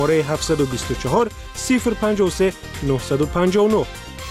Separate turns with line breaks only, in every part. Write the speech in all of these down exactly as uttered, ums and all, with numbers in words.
شماره هفت دو چهار صفر پنج سه نه پنج نه.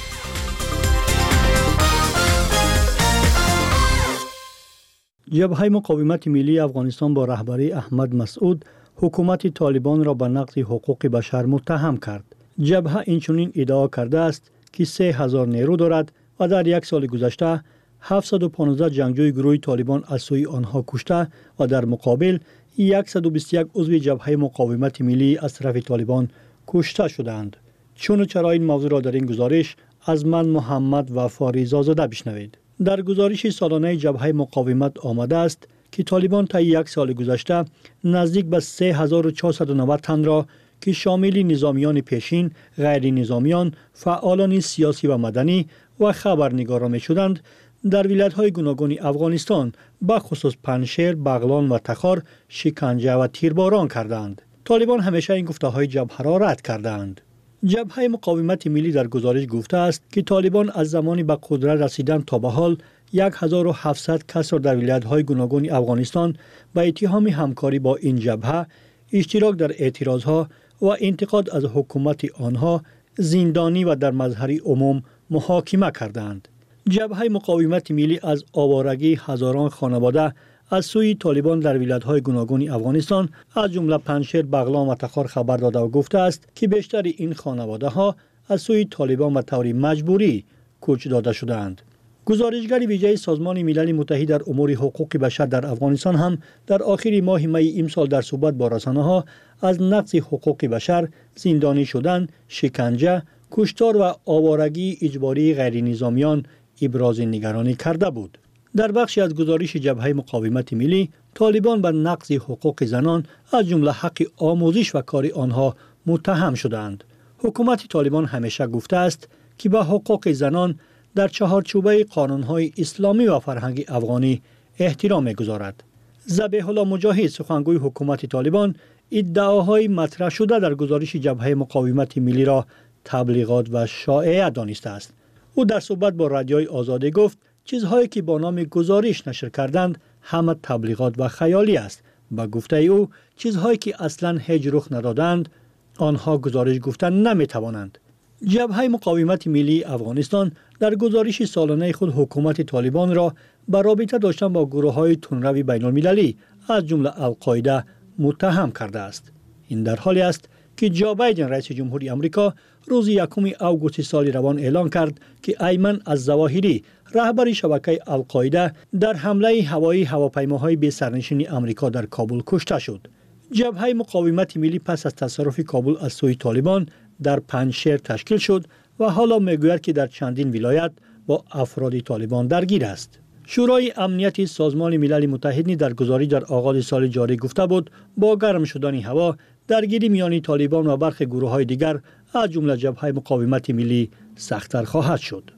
جبهه مقاومت ملی افغانستان با رهبری احمد مسعود حکومت طالبان را به نقض حقوق بشر متهم کرد. جبهه اینچنین ادعا کرده است که سه هزار نیرو دارد و در یک سال گذشته هفتصد و پانزده جنگجوی گروه طالبان از سوی آنها کشته و در مقابل صد و بیست و یک عضو جبهه مقاومت ملی از طرف طالبان کشته شدند. چون و چرا این موضوع را در این گزارش از من محمد وفا زاده بشنوید. در گزارش سالانه جبهه مقاومت آمده است که طالبان تا یک سال گذشته نزدیک به سه هزار و چهارصد و نود تن را که شامل نظامیان پیشین، غیر نظامیان، فعالان سیاسی و مدنی و خبرنگاران می شدند در ولایت‌های گوناگون افغانستان به خصوص پنشیر، بغلان و تخار شکنجه و تیرباران کردند. طالبان همیشه این گفته‌های جبهه را رد کردند. جبهه مقاومت ملی در گزارش گفته است که طالبان از زمانی به قدرت رسیدن تا به حال هزار و هفتصد کس را در ولایت‌های گوناگون افغانستان به اتهام همکاری با این جبهه، اشتراک در اعتراضها و انتقاد از حکومت آنها زندانی و در مظهر عموم محاکمه کردند. جبهه مقاومت ملی از آوارگی هزاران خانواده از سوی طالبان در ولایت‌های گوناگون افغانستان از جمله پنشیر، بغلان و تخار خبر داده و گفته است که بیشتر این خانواده‌ها از سوی طالبان به طور مجبوری کوچ داده شدند. گزارشگر ویژه سازمان ملل متحد در امور حقوق بشر در افغانستان هم در آخر ماه می امسال در صحبت با رسانه‌ها از نقض حقوق بشر، زندانی شدن، شکنجه، کشتار و آوارگی اجباری غیر نظامیان ابراز نگرانی کرده بود. در بخشی از گزارش جبهه مقاومت ملی، طالبان به نقض حقوق زنان از جمله حق آموزش و کار آنها متهم شدند. حکومت طالبان همیشه گفته است که به حقوق زنان در چهارچوبه قانون‌های اسلامی و فرهنگ افغانی احترام می‌گذارد. ذبیح الله مجاهد، سخنگوی حکومت طالبان، ادعاهای مطرح شده در گزارش جبهه مقاومت ملی را تبلیغات و شایعه دانسته است. او در صحبت با رادیوی آزادی گفت چیزهایی که با نام گزارش نشر کردند همه تبلیغات و خیالی است. با گفته او چیزهایی که اصلاً هیچ رخ ندادند آنها گزارش گفتن نمی‌توانند. جبهه مقاومت ملی افغانستان در گزارش سالانه خود حکومت طالبان را به رابطه داشتن با گروه‌های تندروی بین‌المللی از جمله القاعده متهم کرده است. این در حالی است که جو بایدن رئیس جمهوری آمریکا روز یکم آگوست سال روان اعلان کرد که ایمن الظواهری، رهبر شبکه القاعده، در حمله هوایی هواپیماهای بی سرنشین آمریکا در کابل کشته شد. جبهه مقاومت ملی پس از تصرف کابل از سوی طالبان در پنشیر تشکیل شد و حالا میگوید که در چندین ولایت با افراد طالبان درگیر است. شورای امنیت سازمان ملل متحد در گزارش در آغاز سال جاری گفته بود با گرم شدن هوا درگیری میان طالبان و برخی گروه‌های دیگر از جمله جبهه مقاومت ملی سخت‌تر خواهد شد.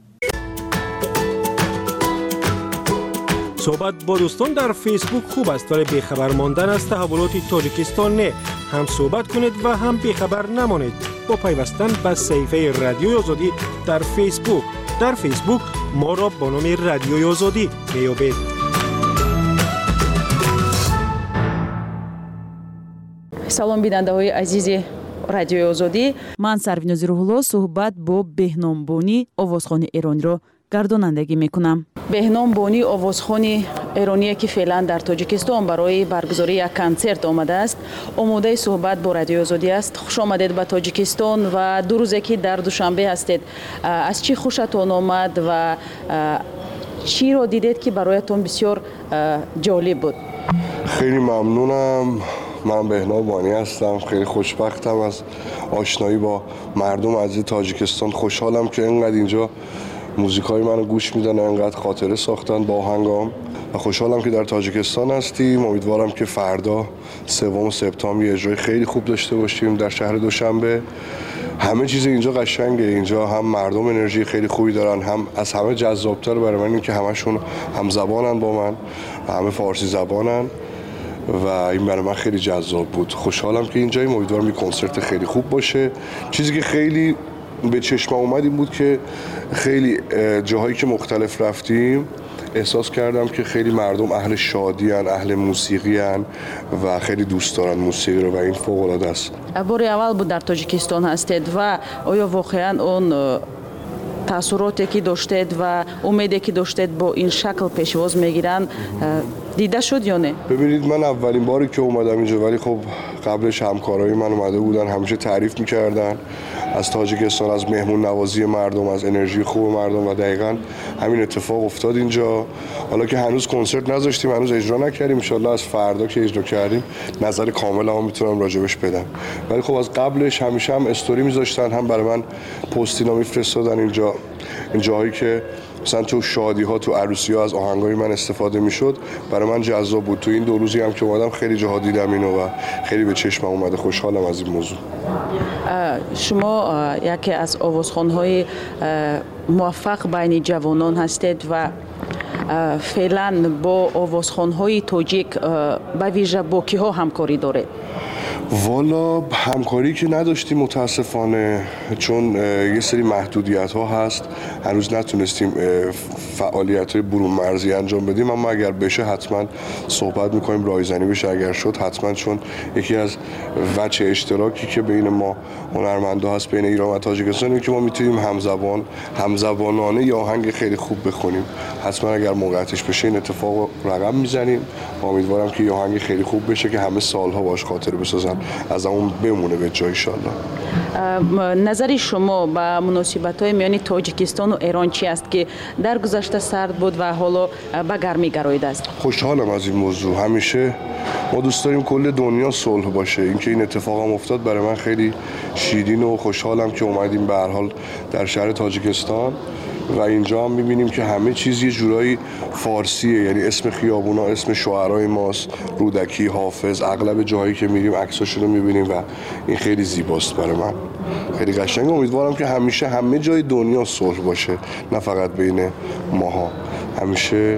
صحبت با دوستان در فیسبوک خوب است ولی بیخبر ماندن از تحولات تاجیکستان نه. هم صحبت کنید و هم بیخبر نمانید با پیوستن به صفحه رادیوی آزادی در فیسبوک. در فیسبوک ما را با نام رادیوی آزادی میابید.
سلام بیننده‌های عزیز رادیوی آزادی.
من سرویناز روح‌الله صحبت با بهنام بونی آوازخوان ایرانی را گردانندگی میکنم.
بهنام بونی آوازخوان ایرانی که فعلا در تاجیکستان برای برگزاری یک کنسرت آمده است، آماده صحبت با رادیو آزادی است. خوش آمدید به تاجیکستان و دو روزه که در دوشنبه هستید. از چی خوشتون آمد و چی را دیدید که برایتون بسیار جالب بود؟
خیلی ممنونم. من بهنام بانی هستم. خیلی خوشبختم از آشنایی با مردم عزیز تاجیکستان. خوشحالم که اینقدر اینجا موزیکای منو گوش میدن و اینقدر خاطره ساختن با آهنگام و خوشحالم که در تاجیکستان هستیم. امیدوارم که فردا سوم سپتامبر یه اجرای خیلی خوب داشته باشیم در شهر دوشنبه. همه چیز اینجا قشنگه. اینجا هم مردم انرژی خیلی خوبی دارن، هم از همه جذابتر برای من این که همشون هم زبانن با من و همه فارسی زبانن و این برای من خیلی جذاب بود. خوشحالم که اینجاییم. امیدوارم یه کنسرت خیلی خوب باشه. چیزی که خیلی به چشم اومد این بود که خیلی جاهایی که مختلف رفتیم احساس کردم که خیلی مردم اهل شادی ان، اهل موسیقی ان و خیلی دوست دارن موسیقی رو و این فوق العاده است.
باری اول بود در تاجیکستان هستید و آیا واقعا اون تاثیراتی که داشتید و امیدی که داشتید با این شکل پیشواز میگیرن دیده شد یا نه؟
ببینید من اولین باری که اومدم اینجا، ولی خب قبلش همکارای من اومده بودن، همیشه تعریف میکردن از تاجیکستان، از مهمون نوازی مردم، از انرژی خوب مردم و دقیقاً همین اتفاق افتاد اینجا. حالا که هنوز کنسرت نذاشتیم، هنوز اجرا نکردیم، ان شاءالله از فردا که اجرا کردیم نظر کامل هم میتونم راجبش بدم. ولی خب از قبلش همیشه هم استوری میذاشتن، هم برای من پستینا میفرستادن اینجا، این جاهایی که مثلا تو شادی ها، تو عروسی ها از آهنگای من استفاده میشد، برای من جذاب بود. تو این دو روزی هم که اومدم خیلی جاها دیدم اینو و خیلی به چشمم اومده. خوشحالم از این موضوع.
شما یکی از آوازخوان‌های موفق بین جوانان هستید و فعلا با آوازخوان‌های تاجیک به ویژه با کیها همکاری دارید؟
والا همکاری که نداشتیم متاسفانه، چون یه سری محدودیت ها هست، هنوز نتونستیم فعالیت های برون مرزی انجام بدیم، اما اگر بشه حتما صحبت میکنیم، رایزنی بشه اگر شد حتما، چون یکی از وجه اشتراکی که بین ما هنرمندا هست بین ایران و تاجیکستان اینه که ما میتونیم همزبان همزبانانه یا آهنگ خیلی خوب بخونیم. حتما اگر موقعیتش بشه این اتفاق رقم میزنیم. امیدوارم که یه آهنگ خیلی خوب بشه که همه سالها باش خاطر بسازن، از اون بمونه به جای انشالله.
نظر شما به مناسبت‌های میان تاجیکستان و ایران چی است که در گذشته سرد بود و حالا به گرمی گراییده است؟
خوشحالم از این موضوع. همیشه ما دوست داریم کل دنیا صلح باشه. اینکه این اتفاق هم افتاد برای من خیلی شیرین و خوشحالم که اومدیم به هر حال در شهر تاجیکستان و اینجا هم می‌بینیم که همه چیز یه جورایی فارسیه، یعنی اسم خیابونا اسم شاعرای ماست، رودکی، حافظ، اغلب جاهایی که میریم عکساشون رو می‌بینیم و این خیلی زیباست برای من، خیلی قشنگه. امیدوارم که همیشه همه جای دنیا صلح باشه، نه فقط بین ماها، همیشه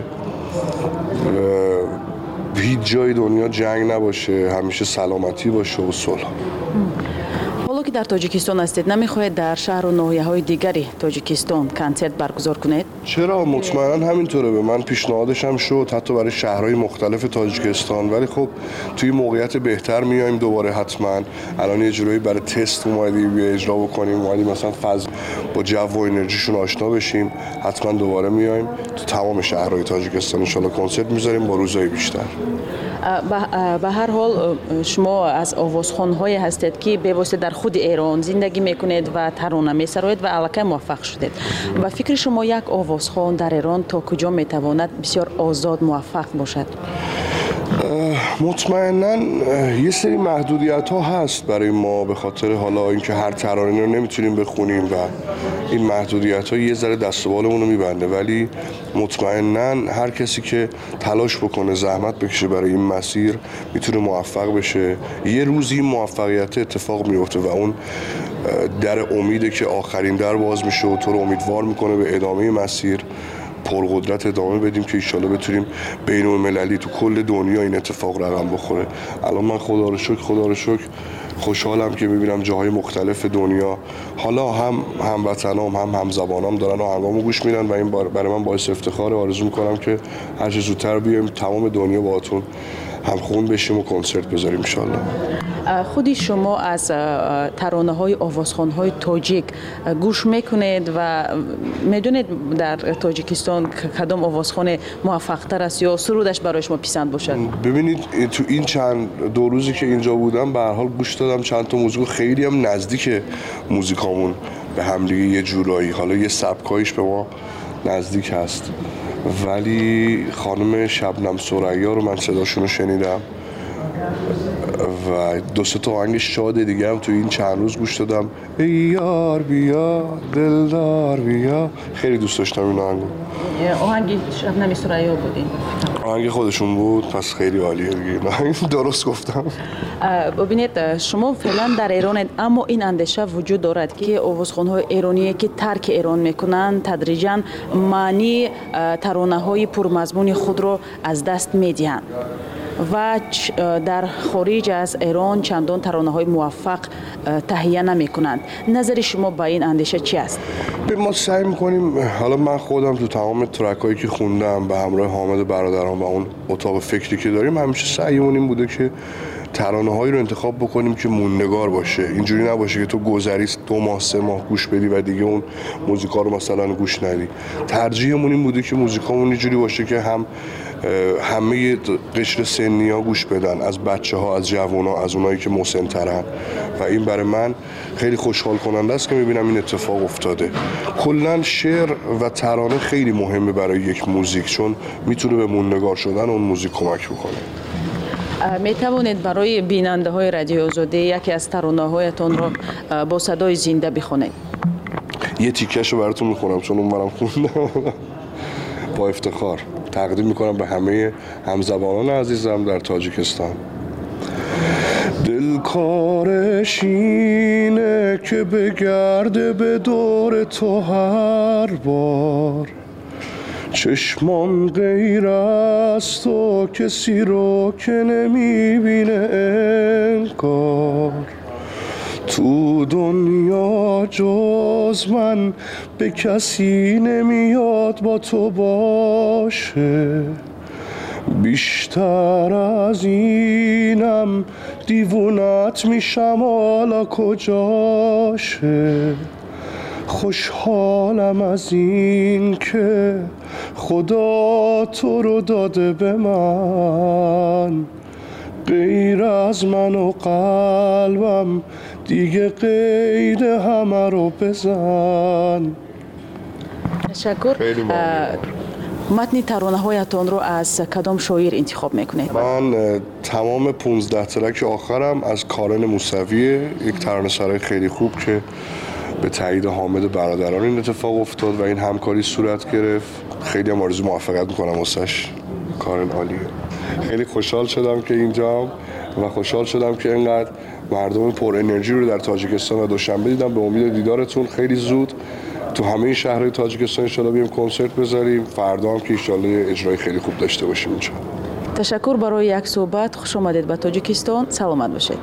هیچ جای دنیا جنگ نباشه، همیشه سلامتی باشه و صلح.
حالا که در تاجیکستان هستید نمیخواهید در شهر و ناحیه‌های دیگری تاجیکستان کنسرت برگزار کنید؟
چرا، مطمئنا همینطوره. به من پیشنهادش هم شد حتی برای شهرهای مختلف تاجیکستان، ولی خب توی موقعیت بهتر میایم دوباره حتما. الان یه جورایی برای تست اومدیم یه اجرا بکنیم، اومدیم مثلا فاز با جو و انرژیشون آشنا بشیم. حتما دوباره میایم تو تمام شهرهای تاجیکستان ان شاءالله کنسرت میذاریم با روزهای بیشتر.
به هر حال شما از آوازخوان‌های هستید که به واسطه در خود ایران زندگی میکنید و ترانه میسرایید و الکی موفق شدید. و فکر شما یک آوازخوان در ایران تا کجا میتواند بسیار آزاد موفق باشد؟
مطمئنا یه سری محدودیت ها هست برای ما، به خاطر حالا اینکه هر ترانه رو نمیتونیم بخونیم و این محدودیت ها یه ذره دست و بالمون رو میبنده، ولی مطمئنا هر کسی که تلاش بکنه، زحمت بکشه برای این مسیر میتونه موفق بشه. یه روزی موفقیت اتفاق میفته و اون در امیده که آخرین در باز میشه و تو رو امیدوار میکنه به ادامه مسیر پرقدرت ادامه بدیم که ایشالا بتونیم بین المللی تو کل دنیا این اتفاق رقم بخوره. الان من خدا رو شکر خدا رو شکر خوشحالم که میبینم جاهای مختلف دنیا حالا هم هموطنام هم همزبانام دارن آهنگامو گوش میدن و این برای من باعث افتخاره. آرزو میکنم که هر چه زودتر بیایم تمام دنیا باهاتون همخون بشیم و کنسرت بذاریم انشالله.
خودی شما از ترانه‌های آوازخوان‌های تاجیک گوش میکنید و میدونید در تاجیکستان کدام آوازخوان موفق‌تر است یا سرودش برای شما پسند باشد؟
ببینید تو این چند دو روزی که اینجا بودم به هر حال گوش دادم چند تا موزیک، خیلی هم نزدیک موزیکامون به هم دیگه یه جورایی، حالا یه سبکایش به ما نزدیک هست، ولی خانم شبنم ثریا رو من صداشون رو شنیدم و دو سه تا آهنگ شاد دیگه هم تو این چند روز گوش دادم. ای یار بیا دلدار بیا، خیلی دوست داشتم این آهنگو.
آهنگ شبنم ثریا بودین؟ آهنگ
خودشون بود، پس خیلی عالیه دیگه. درست گفتم.
ببینید شما فعلا در ایرانید، اما این اندیشه وجود دارد که آوازخوان‌های ایرانی که ترک ایران میکنن تدریجاً معنی ترانه‌های پرمضمون خود رو از دست میدهند و در خارج از ایران چندان ترانه‌های موفق تهیه نمی‌کنند. نظر شما با این اندیشه چی است؟
ما سعی میکنیم، حالا من خودم تو تمام ترکایی که خوندم به همراه حامد برادران و اون اتاق فکری که داریم، همیشه سعیمون این بوده که ترانه‌هایی رو انتخاب بکنیم که موندگار باشه. اینجوری نباشه که تو گذری دو ماه سه ماه گوش بدی و دیگه اون موزیکا رو مثلا گوش ندی. ترجیحمون این بوده که موزیکامون اینجوری باشه که هم همه قشر سنی ها گوش بدن، از بچه ها، از جوان ها، از اونایی که مسن‌ترن، و این برای من خیلی خوشحال کننده است که میبینم این اتفاق افتاده. کلا شعر و ترانه خیلی مهمه برای یک موزیک، چون میتونه به موندگار شدن اون موزیک کمک بکنه.
می توانید برای بیننده های رادیو آزادی یکی از ترانه هایتون رو با صدای زنده بخونید؟
یه تیکش رو براتون میخونم چون اون برام خوندم. با افتخار تقدیم میکنم به همه همزبانان عزیزم در تاجیکستان. دل کارش اینه که بگرده به دور تو هر بار، چشمام غیر از تو کسی رو که نمیبینه انگار، تو دنیا جز من به کسی نمیاد با تو باشه، بیشتر از اینم دیوونت میشم حالا کجاشه، خوشحالم از این که خدا تو رو داده به من، غیر از من و قلبم دیگه قید همه رو بزن.
تشکر. متن ترانه هایتان رو از کدام شاعر انتخاب میکنید؟
من تمام پونزده ترک آخرم از کارن موسویه، یک ترانه‌سرای خیلی خوب که به تایید حامد برادران این اتفاق افتاد و این همکاری صورت گرفت. خیلی هم آرزو موفقیت میکنم واسش. کارن عالیه. خیلی خوشحال شدم که اینجام و خوشحال شدم که اینقدر مردم پر انرژی رو در تاجیکستان و دوشنبه دیدم. به امید دیدارتون خیلی زود تو همه این شهرهای تاجیکستان ان شاءالله بیام کنسرت بذاریم. فردا هم که ان شاءالله اجرای خیلی خوب داشته باشیم اینجا.
تشکر برای یک صحبت. خوش آمدید به تاجیکستان. سلامت باشید.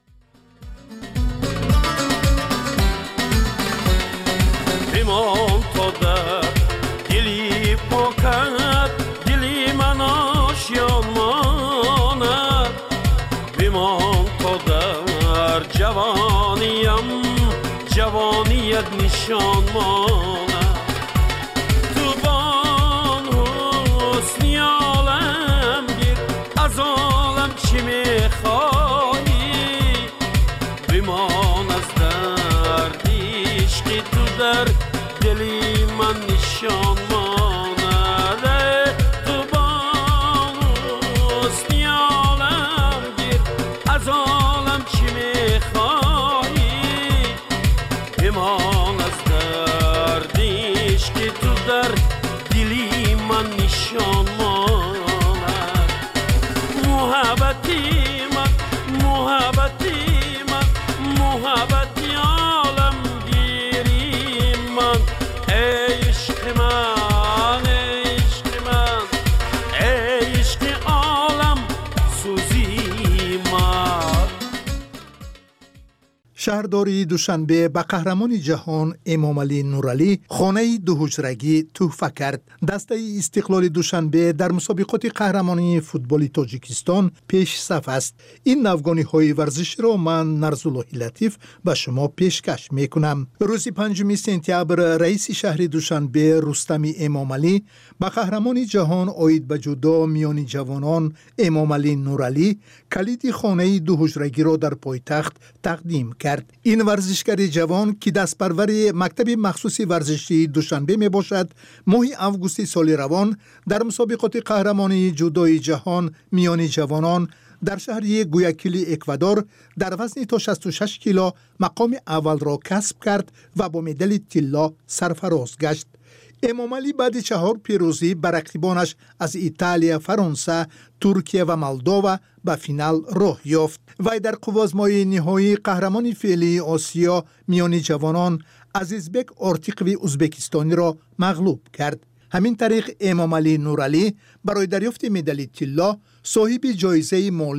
جوانیت نشان مانه تو بان حسنی عالم گیر، از عالم چی میخوایی، بمان از درد عشقی تو در دلی من نشان مانه، تو بان حسنی عالم گیر، از عالم چی میخوایی، ایمان از دردیش که تو در دلی من نشان ماند، محبتی من محبتی من محبتی عالم گیری من، عشق من عشق من عشق عالم سوزی من.
شهرداری دوشنبه به قهرمان جهان امام علی نورعلی خانه دو حجرگی تحفه کرد. دسته استقلال دوشنبه در مسابقات قهرمانی فوتبال تاجیکستان پیش صف است. این نوگانی های ورزش را من نرزالله لطیف به شما پیشکش می کنم. روز پنجم سپتامبر رئیس شهر دوشنبه رستم امام علی به قهرمان جهان عاید به جودو میان جوانان امام علی نورعلی کلید خانه دو حجرگی را در پایتخت تقدیم کرد. این ورزشکار جوان که دست پرور مکتب مخصوص ورزشی دوشنبه می باشد، ماه اوگوست سال روان در مسابقات قهرمانی جودوی جهان میان جوانان در شهر گویاکیلی اکوادور در وزن تا شصت و شش کیلو مقام اول را کسب کرد و با مدال طلا سرفراز گشت. امام علی بعد چهار پیروزی بر رقیبانش از ایتالیا، فرانسه، ترکیه و مولداوا به فینال راه یافت. وی در قوازمای نهایی قهرمان فعلی آسیا میان جوانان عزیزبک آرتیقوی ازبکستانی را مغلوب کرد. همین طریق امام علی نورعلی برای دریافت مدال طلا صاحب جایزه مالی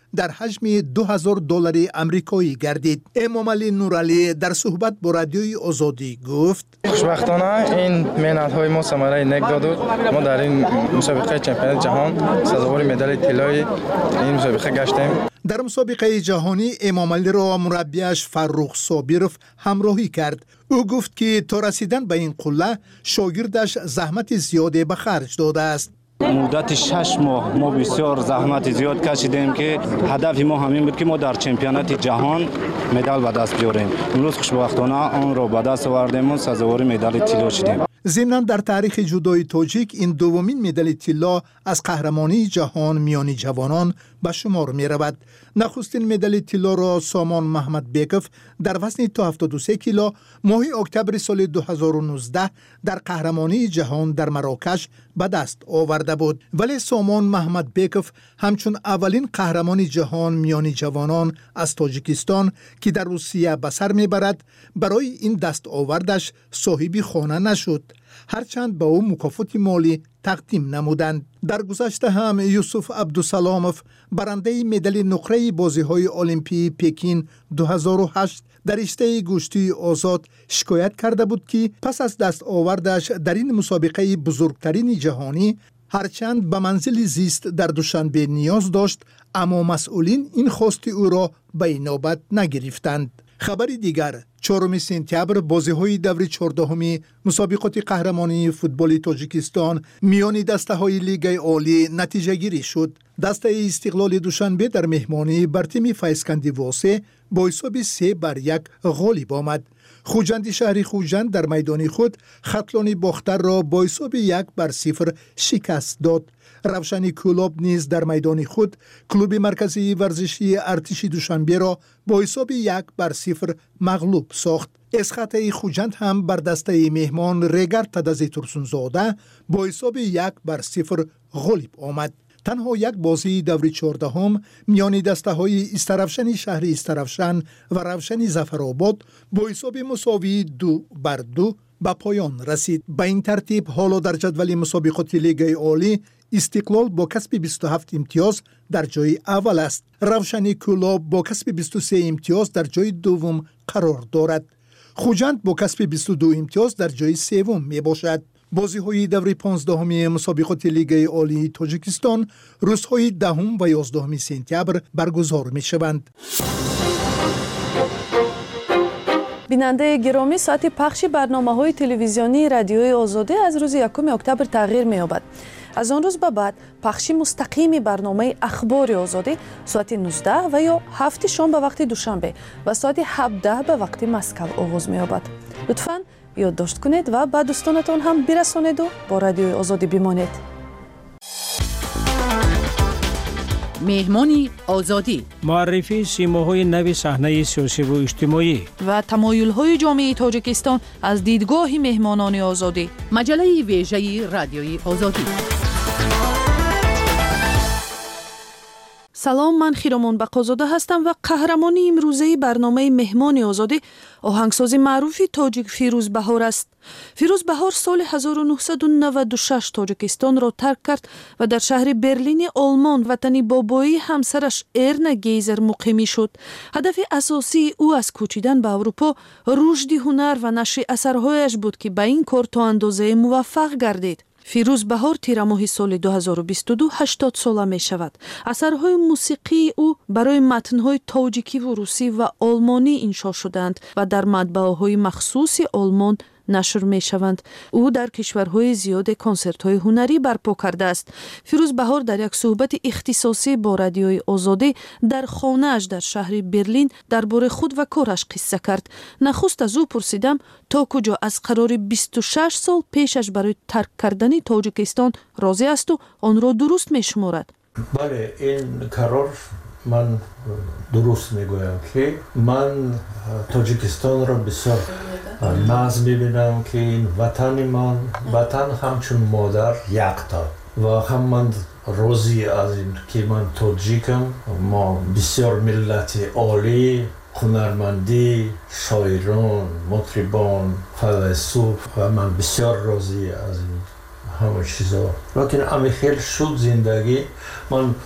در حجم دو هزار دلار آمریکایی گردید. امامعلی نورعلی در صحبت با رادیوی آزادی گفت:
خوشبختانه این محنت‌های ما ثمره نیک داد. ما در این مسابقه چمپیونات جهان سزاوار مدال طلایی این مسابقه گشتیم.
در مسابقه جهانی امامعلی را مربیش فرخ صابرов همراهی کرد. او گفت که تا رسیدن به این قله شاگردش زحمت زیادی به خرج داده است.
مدت شش ماه ما بسیار زحمت زیاد کشیدیم که هدف ما همین بود که ما در چمپیونات جهان مدال به دست بیاریم. امروز خوشبختانه آن را به دست آوردیم و سزاوار مدال طلا شدیم.
ضمناً در تاریخ جودوی تاجیک این دومین مدال طلا از قهرمانی جهان میان جوانان به شمار می رود. نخستین مدال طلا را سامان محمد بیکف در وزن تا هفتاد و سه کیلو ماه اکتبر سال دو هزار و نوزده در قهرمانی جهان در مراکش به دست آورده بود. ولی سامان محمد بیکف همچون اولین قهرمان جهان میان جوانان از تاجیکستان که در روسیه به سر میبرد برای این دست آوردش صاحب خانه نشد، هرچند به او مکافات مالی تقدیم نمودند. در گذشته هم یوسف عبدالسلاموف برنده مدال نقره بازی‌های المپی پکین دو هزار و هشت در رشته گوشتی آزاد شکایت کرده بود که پس از دست آوردش در این مسابقه بزرگترین جهانی هرچند به منزل زیست در دوشنبه نیاز داشت، اما مسئولین این خواست او را به نوبت نگرفتند. خبری دیگر، چهارم سپتامبر بازی‌های دور چهاردهمی مسابقات قهرمانی فوتبال تاجیکستان میان دسته‌های لیگ عالی نتیجه گیری شد. دسته استقلال دوشنبه در مهمانی بر تیم فیضکندی واسه با حساب سه بر یک غالب آمد. خوجند شهری خوجند در میدان خود خطلان باختر را با حساب یک بر صفر شکست داد. روشنی کلوب نیز در میدان خود کلوب مرکزی ورزشی ارتش دوشنبه را با حساب یک بر صفر مغلوب ساخت. اسخطه خوجند هم بر دسته مهمان ریگر تدزی ترسونزاده با حساب یک بر صفر غالب آمد. تنها یک بازی دور چهاردهم میان دسته های استرفشن شهر استرفشن و روشن ظفرآباد با حساب مساوی دو بر دو به پایان رسید. به این ترتیب حالا در جدول مسابقات لیگ عالی استقلال با کسب بیست و هفت امتیاز در جای اول است. روشن کلاب با کسب بیست و سه امتیاز در جای دوم قرار دارد. خوجند با کسب بیست و دو امتیاز در جای سوم می باشد. بازی‌های دور پانزدهمی مسابقات لیگ عالی تاجیکستان روزهای دهم و یازدهم سپتامبر برگزار می‌شوند.
بیننده گرامی، ساعت پخش برنامه‌های تلویزیونی رادیوی آزادی از روز یکم اکتبر تغییر می‌یابد. از آن روز به بعد پخش مستقیم برنامه اخبار آزادی ساعت نوزده و یا هفت شام به وقت دوشنبه و ساعت هفده به وقت مسکو آغاز می‌یابد. لطفاً یادداشت کنید و به دوستانتان هم برسانید و با رادیوی آزادی بمانید.
مهمانی آزادی،
معرفی سیماهای نو صحنه سیاسی و اجتماعی
و تمایل‌های جامعه تاجیکستان از دیدگاه مهمانان آزادی. مجله ویژه رادیوی آزادی.
سلام، من خیرمان بقازاده هستم و قهرمانی امروزه برنامه مهمان آزادی آهنگساز معروفی تاجیک فیروز بهار است. فیروز بهار سال هزار و نهصد و نود و شش تاجیکستان را ترک کرد و در شهر برلین آلمان وطن بابایی همسرش ارنا گیزر مقیمی شد. هدف اساسی او از کوچیدن به اروپا رشد هنر و نشر اثرهایش بود که به این کار تا اندازه موفق گردید. فیروز بهار تیر ماه سال دو هزار و بیست و دو هشتاد ساله می شود. اثرهای موسیقی او برای متنهای تاجیکی و روسی و آلمانی انشا شدند و در مطبعه‌های مخصوص آلمان نشر می شوند. او در کشورهای زیاد کنسرت‌های هنری برپا کرده است. فیروز بهار در یک صحبت اختصاصی با رادیوی آزادی در خانه‌اش در شهر برلین درباره خود و کارش قصه کرد. نخست از او پرسیدم تا کجا از قرار بیست و شش سال پیشش برای ترک کردن تاجیکستان راضی است و آن را درست می شمارد.
بله، این قرار من درست میگویم که من تاجیکستان را بسیار ناز میبینم که این وطن من وطن همچون مادر یکتا و هم من راضی از این که من تاجیکم. ما بسیار ملت عالی، هنرمندی، شاعران، مطربان، فیلسوف و من بسیار راضی از این همه چیزا. لیکن امی خیلی شد زندگی من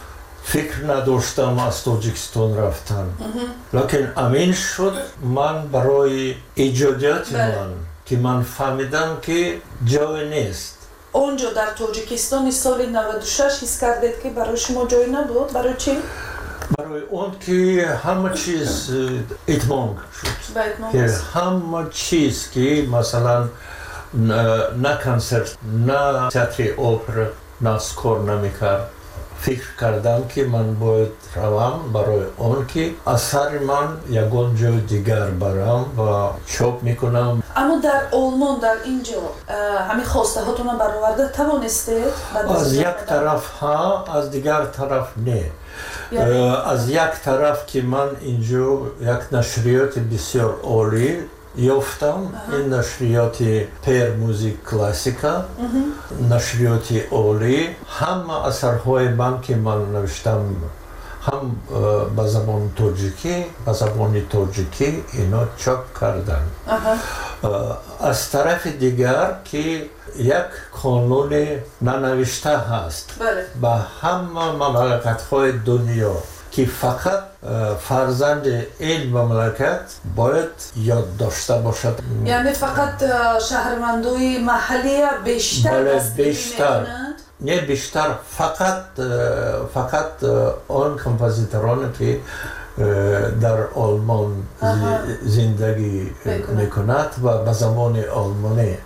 فکر نداشتم از تاجیکستان رفتن لیکن امین شد من برای ایجادیات من که من فهمیدم که جای نیست.
اونجا در تاجیکستان سال نود و شش حس کردید که برای شما جای نبود؟ برای چی؟
برای اون که همه چیز اتمام شد که همه چیز که مثلا نه کنسرت نه تئاتر اپرا نه اسکور نمیکرد فکر کردم که من باید روم برای اون که اثر من یکون جای دیگر برم و چاپ میکنم.
اما در آلمان در اینجا همین خواسته هاتون برآورده توانستید؟
از یک طرف ها از دیگر طرف نه. از یک طرف که من اینجا یک نشریات بسیار عالی یافتم این نشریات پیر موزیک کلاسیکا نشریات عالی همه اثرهای من که من نوشتم هم به زبان تاجیکی به زبان تاجیکی اینا چاپ کردن. از طرف دیگر که یک قانون ننوشته هست به همه مملکت‌های دنیا که فقط فرزند این مملکت باید یاد داشته باشد.
یعنی فقط شهروندای محلی بیشتر دستگیری میکنند؟
نه بیشتر فقط فقط آن کمپوزیتورانی که در آلمان زندگی میکند و به زبان آلمانی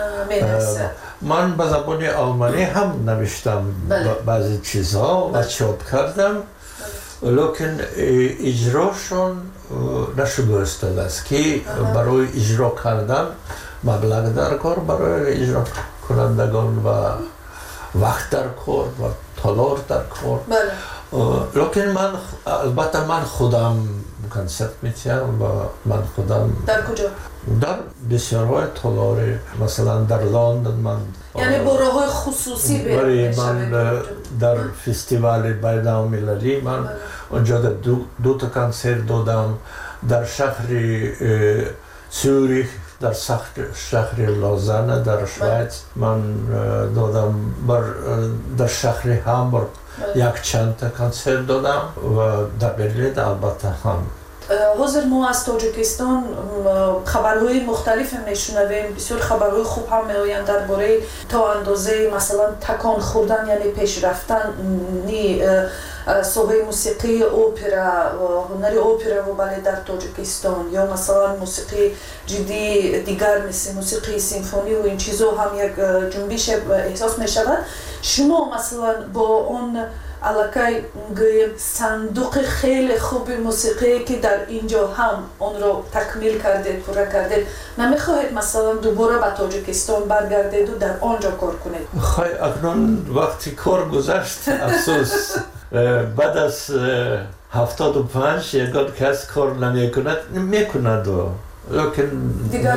من به زبان آلمانی هم نوشتم بعضی چیزها و چاپ کردم لیکن اجراشون نشده استاد است که برای اجرا کردن مبلغ در کار برای اجرا کنندگان و وقت در کار و تالار در کار. لیکن من البته من خودم کنسرت میتیم و من خودم
در کجا؟
در بسیارهای تالار مثلا در لندن من
یعنی برای خصوصی
برای من در فستیوال بین‌المللی من اونجا دو, دو تا کنسرت دادم در شهر سوریخ در شهر لازانه در شویц من دادم بر در شهر هامبورگ یک چند تا کنسرت دادم و در برلین البته هم.
حاضر ما از تاجیکستان خبرهای مختلف میشنویم بسیار خبرهای خوب هم میآیند درباره تا اندازه مثلا تکان خوردن یعنی پیش رفتن ساحه موسیقی اپرا هنر اپرا و بالت در تاجیکستان یا مثلا موسیقی جدی دیگر مثل موسیقی سیمفونی و این چیزا هم یک جنبش احساس می شود. شما مثلا با اون علاقه صندوق خیلی خوب موسیقی که در اینجا هم اون رو تکمیل کردید پورا کردید نمیخواهید مثلا دوباره به تاجیکستان برگردید و در آنجا کار کنید؟
خواهی اکنون وقتی کار گذشت افسوس بعد از هفتاد و پنج یکان کس کار نمی کند میکند و لیکن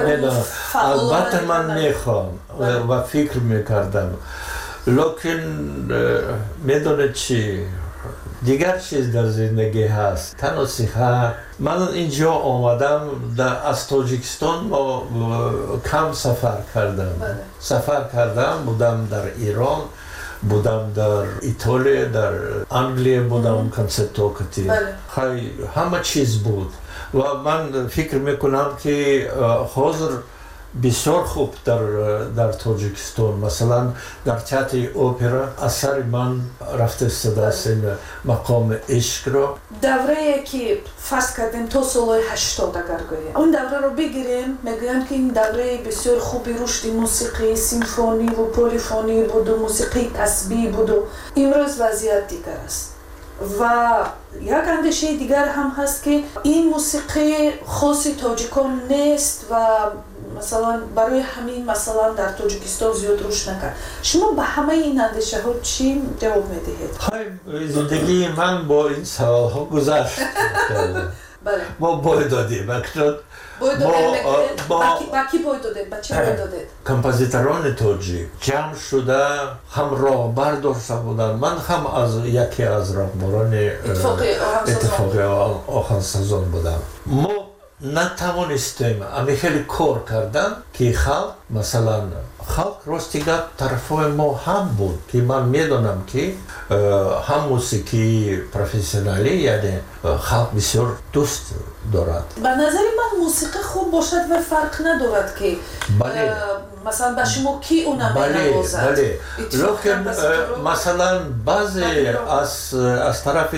البته من میخوام و فکر میکردم لیکن میدونید چی دیگر چیز در زندگی هست تنها صحت. من اینجا آمدم از تاجیکستان کم سفر کردم سفر کردم بودم در ایران بودم در ایتالیا در انگلیه بودم کنسرتوکتی خیلی همه چیز بود و من فکر میکنم که حاضر بسیار خوب در در تاجیکستان مثلا در تئاتر اپرا اثر من رفته استاد مقام عشق را
دوره که فرض کردیم تا سال هشتاد اگر گوییم اون دوره رو بگیریم میگویند که این دوره بسیار خوبی رشد موسیقی سیمفونی و پلیفونی بود و موسیقی تسبیح بود و امروز وضعیت دیگر است و یک اندیشه دیگر هم هست که این موسیقی خاص تاجیکان نیست و مثلا برای همین مثلا در تاجیکستان زیاد رشد نکرد. شما به همه این اندیشه ها چی جواب میدهید؟
خیلی زندگی من با این سوال ها گذشت.
بله.
ما باید دادیم. اکنون
باید دادید با با کی باید دادید؟ با چی باید دادید؟
کمپوزیتوران تاجیک جمع شده هم راهبر داشته بودن. من هم از یکی از راهبران اتفاقی آهنگسازان بودم. ما نتوانستیم امی خیلی کار کردن که خلق مثلا خلق راستیگه طرفای ما هم بود که من میدونم که هم موسیقی پروفسیونالی یعنی خلق بسیار دوست دارد.
به نظر من موسیقی خوب باشد و فرق ندارد که
بله.
مثلا به شما کی اونم
بله
نوازد.
بله لیکن مثلا بعضی از از طرف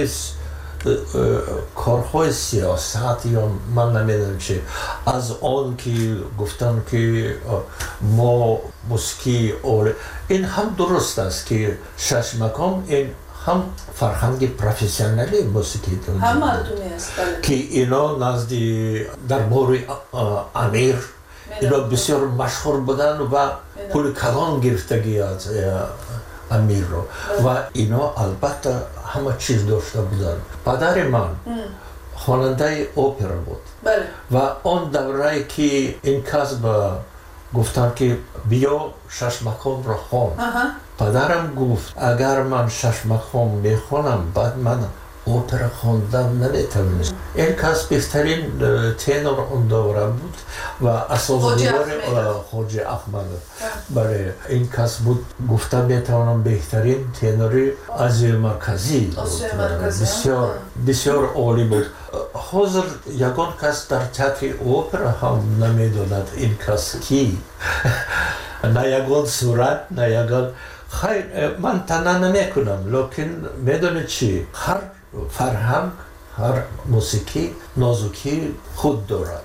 کارهای سیاست یا من نمیدونم چه از آن که گفتن که ما موسیقی اول این هم درست است که شش مقام این هم فرهنگ پروفسیونالی موسیقی
هم مردمی است
که اینا نزدی دربار امیر اینا بسیار مشهور بودن و پول کلان گرفتگی از امیر رو و اینا البته همه چیز داشته بودن. پدر من خواننده اپرا بود
بله.
و آن دوره که این کس با گفتن که بیا شش مقام را خوان پدرم گفت اگر من شش مقام میخوانم بعد من اپرا خواندن نمیتونم. این کس بهترین تنور اون دوره بود و اساسدار خواجه احمد برای این کس بود گفته میتونم بهترین تنوری آسیا مرکزی بود. بسیار بسیار عالی بود. حاضر یگان کس در تئاتر اپرا هم نمیدوند این کس کی نه یگان صورت نه یگان خیر من تنها نمیکنم لیکن میدونید چی هر فرهنگ هر موسیقی نازکی خود دارد.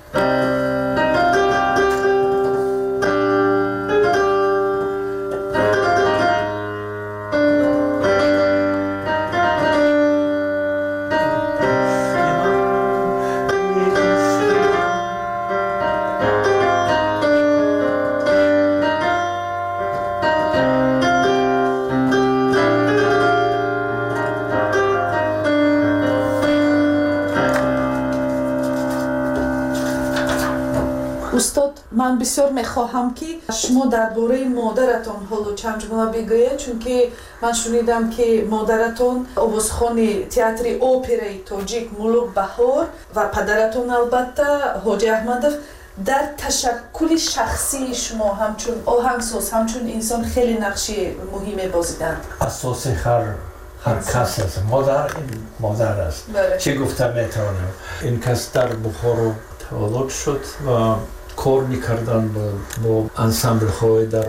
استاد من بسیار میخواهم که شما درباره مادرتان حالا چند جمله بگویید چون که من شنیدم که مادرتان آوازخوان تئاتر اپرای تاجیک ملوک بهار و پدرتان البته حاجی احمدов در تشکل شخصی شما همچون آهنگساز همچون انسان خیلی نقش مهمی بازیدند.
اساس هر هر کس است. مادر این مادر است. چه گفته میتونم این کس در بخارا تولد شد و کار میکردن با انسامبل های در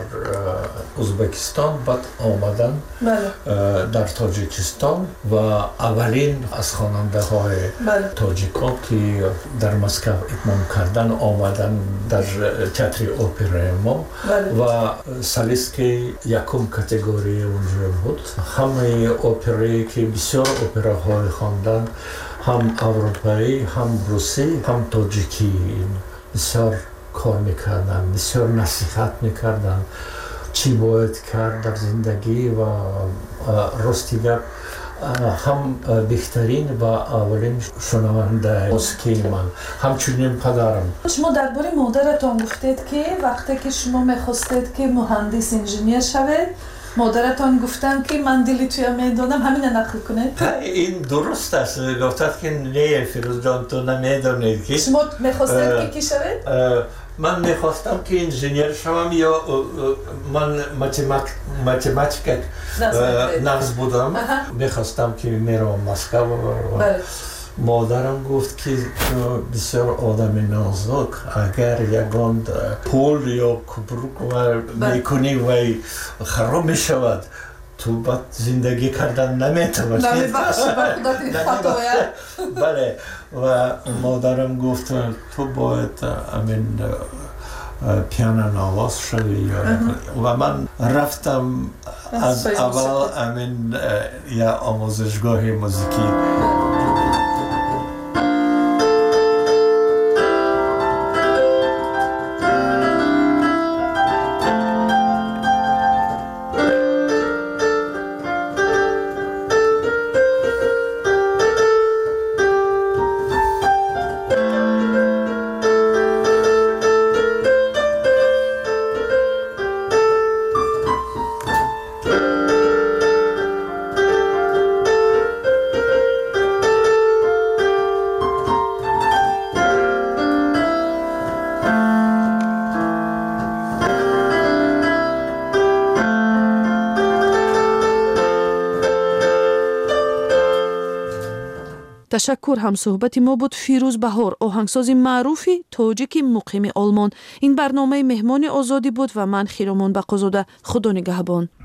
ازبکستان بعد آمدن در تاجیکستان و اولین از خواننده های تاجیکان که در مسکو اتمام کردن آمدن در تئاتر اپرای ما و سالیست یکم کاتگوری اونجا بود. همه اپرایی که بسیار اپراهای خواندن هم اروپایی هم روسی هم تاجیکی بسیار کار میکردن بسیار نصیحت میکردن چی باید کرد در زندگی و راستیگر هم بهترین و اولین شنونده موسیقی من همچنین پدرم.
شما درباره مادرتان گفتید که وقتی که شما میخواستید که مهندس انجینیر شوید مادرتان گفتن که من دلی توی میدونم همین نقل کنید؟
این درست است. گفتد که نه فیروز جان تو نمیدونید که
شما میخواستید که کی شوید؟
من میخواستم که انجینیر شوم یا من ماتماتیک نقص بودم میخواستم که میرم مسکو. مادرم گفت که بسیار آدم نازک اگر یگان پول یا کبروک میکنی و خراب میشود تو بعد زندگی کردن نمیتونی. بله و مادرم گفت تو باید امین پیانو نواز شوی و من رفتم از اول امین یا آموزشگاه موسیقی.
تشکر. هم صحبت ما بود فیروز بهار، آهنگساز معروفی تاجیک مقیم آلمان. این برنامه مهمان آزادی بود و من خیرمان بقازاده. خدا نگهبان.